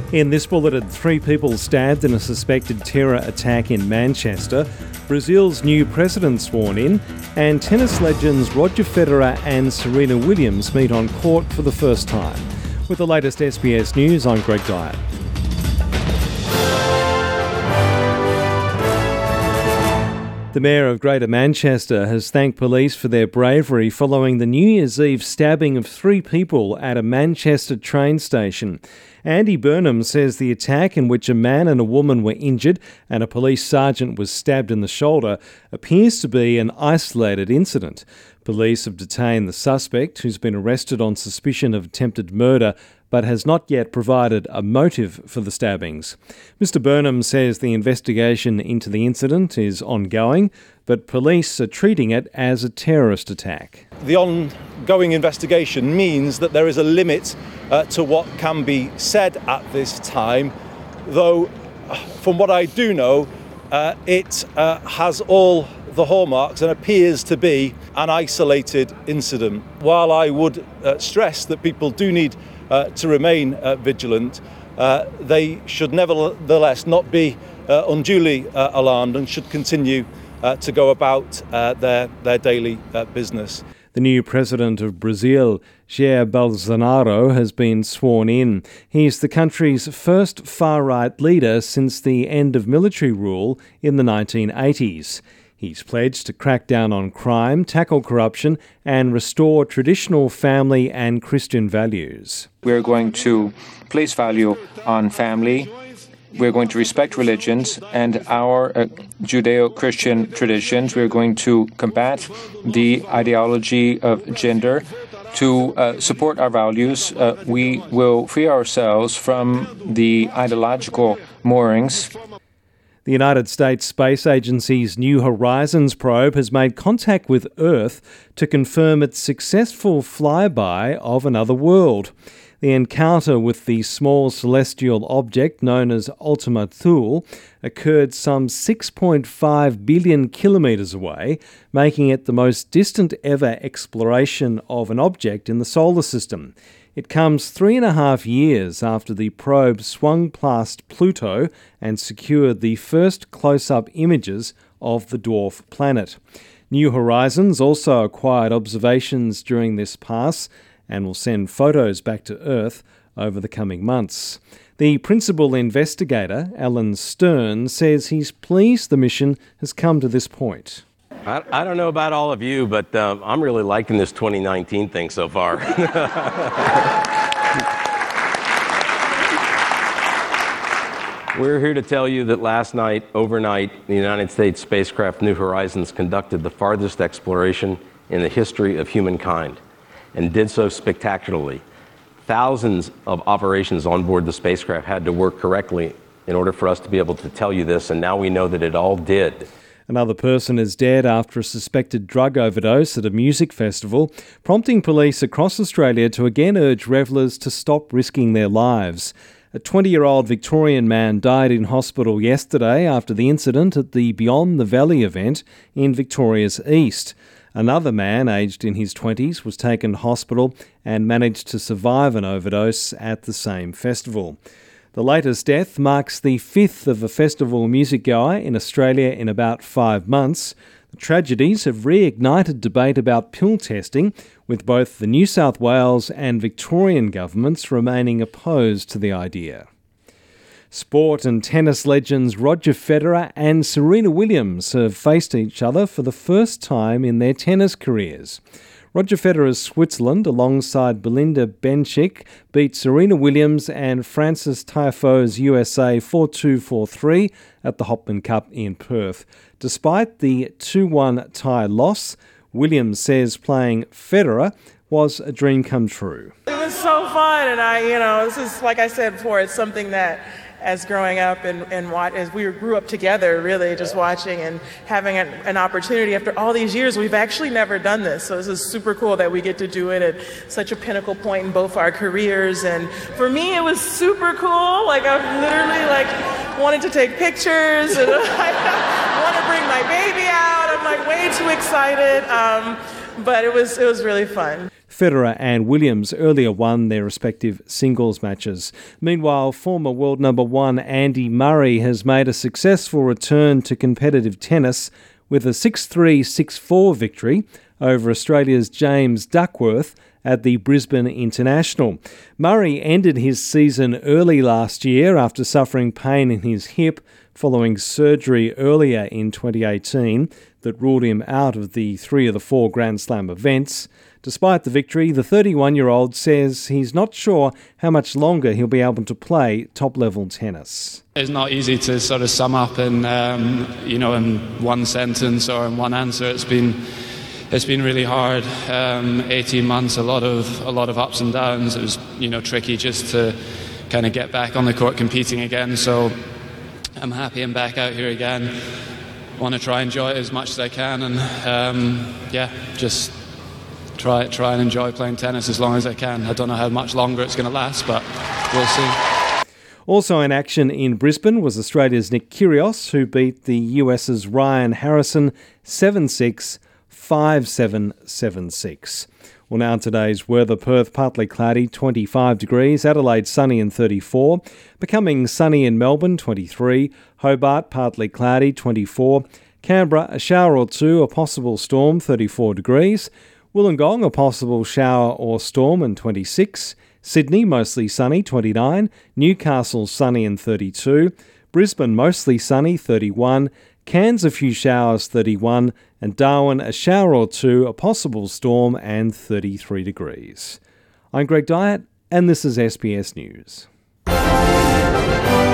In this bulletin, 3 people stabbed in a suspected terror attack in Manchester, Brazil's new president sworn in, and tennis legends Roger Federer and Serena Williams meet on court for the first time. With the latest SBS News, I'm Greg Dyer. The Mayor of Greater Manchester has thanked police for their bravery following the New Year's Eve stabbing of 3 people at a Manchester train station. Andy Burnham says the attack, in which a man and a woman were injured and a police sergeant was stabbed in the shoulder, appears to be an isolated incident. Police have detained the suspect, who's been arrested on suspicion of attempted murder, but has not yet provided a motive for the stabbings. Mr Burnham says the investigation into the incident is ongoing, but police are treating it as a terrorist attack. The ongoing investigation means that there is a limit to what can be said at this time, though from what I do know, it has all the hallmarks and appears to be an isolated incident. While I would stress that people do need to remain vigilant, they should nevertheless not be unduly alarmed and should continue to go about their daily business. The new president of Brazil, Jair Bolsonaro, has been sworn in. He's the country's first far-right leader since the end of military rule in the 1980s. He's pledged to crack down on crime, tackle corruption, and restore traditional family and Christian values. We're going to place value on family. We're going to respect religions and our Judeo-Christian traditions. We're going to combat the ideology of gender. To support our values, we will free ourselves from the ideological moorings. The United States Space Agency's New Horizons probe has made contact with Earth to confirm its successful flyby of another world. The encounter with the small celestial object known as Ultima Thule occurred some 6.5 billion kilometres away, making it the most distant ever exploration of an object in the solar system. It comes 3.5 years after the probe swung past Pluto and secured the first close-up images of the dwarf planet. New Horizons also acquired observations during this pass and will send photos back to Earth over the coming months. The principal investigator, Alan Stern, says he's pleased the mission has come to this point. I don't know about all of you, but I'm really liking this 2019 thing so far. We're here to tell you that last night, overnight, the United States spacecraft New Horizons conducted the farthest exploration in the history of humankind, and did so spectacularly. Thousands of operations on board the spacecraft had to work correctly in order for us to be able to tell you this, and now we know that it all did. Another person is dead after a suspected drug overdose at a music festival, prompting police across Australia to again urge revellers to stop risking their lives. A 20-year-old Victorian man died in hospital yesterday after the incident at the Beyond the Valley event in Victoria's East. Another man, aged in his 20s, was taken to hospital and managed to survive an overdose at the same festival. The latest death marks the 5th of a festival music goer in Australia in about 5 months. The tragedies have reignited debate about pill testing, with both the New South Wales and Victorian governments remaining opposed to the idea. Sport and tennis legends Roger Federer and Serena Williams have faced each other for the first time in their tennis careers. Roger Federer's Switzerland, alongside Belinda Bencic, beat Serena Williams and Frances Tiafoe's USA 4-2, 4-3 at the Hopman Cup in Perth. Despite the 2-1 tie loss, Williams says playing Federer was a dream come true. It was so fun, and this is, like I said before, it's something that as growing up and as we grew up together, really just watching and having an opportunity after all these years. We've actually never done this, so this is super cool that we get to do it at such a pinnacle point in both our careers. And for me, it was super cool. Like, I've literally wanted to take pictures and I want to bring my baby out. I'm way too excited. but it was really fun. Federer and Williams earlier won their respective singles matches. Meanwhile, former world number one Andy Murray has made a successful return to competitive tennis with a 6-3, 6-4 victory over Australia's James Duckworth at the Brisbane International. Murray ended his season early last year after suffering pain in his hip following surgery earlier in 2018 that ruled him out of the 3 of the 4 Grand Slam events. Despite the victory, the 31-year-old says he's not sure how much longer he'll be able to play top-level tennis. It's not easy to sort of sum up in one sentence or in one answer. It's been really hard. 18 months, a lot of ups and downs. It was tricky just to kind of get back on the court competing again. So I'm happy I'm back out here again. Want to try and enjoy it as much as I can, and just try and enjoy playing tennis as long as I can. I don't know how much longer it's going to last, but we'll see. Also in action in Brisbane was Australia's Nick Kyrgios, who beat the US's Ryan Harrison 7-6, 5-7, 7-6. Well, now today's weather: Perth partly cloudy, 25 degrees, Adelaide sunny and 34, becoming sunny in Melbourne, 23, Hobart partly cloudy, 24, Canberra a shower or two, a possible storm, 34 degrees, Wollongong a possible shower or storm and 26, Sydney mostly sunny, 29, Newcastle sunny and 32, Brisbane mostly sunny, 31, Cairns a few showers, 31, and Darwin a shower or two, a possible storm and 33 degrees. I'm Greg Dyett, and this is SBS News.